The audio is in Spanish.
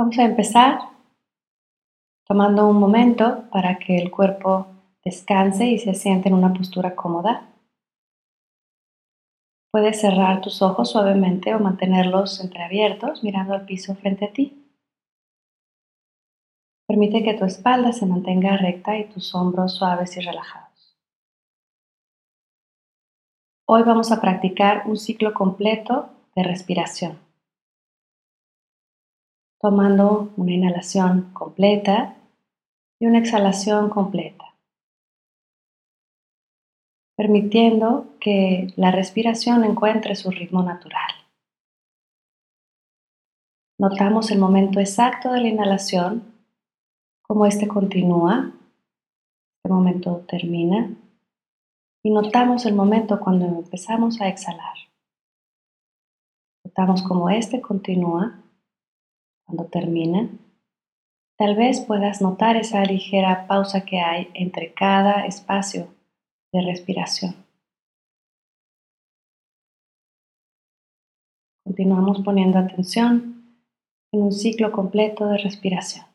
Vamos a empezar tomando un momento para que el cuerpo descanse y se siente en una postura cómoda. Puedes cerrar tus ojos suavemente o mantenerlos entreabiertos mirando al piso frente a ti. Permite que tu espalda se mantenga recta y tus hombros suaves y relajados. Hoy vamos a practicar un ciclo completo de respiración, tomando una inhalación completa y una exhalación completa, permitiendo que la respiración encuentre su ritmo natural. Notamos el momento exacto de la inhalación, cómo este continúa, este momento termina, y notamos el momento cuando empezamos a exhalar. Notamos cómo este continúa, cuando termina. Tal vez puedas notar esa ligera pausa que hay entre cada espacio de respiración. Continuamos poniendo atención en un ciclo completo de respiración.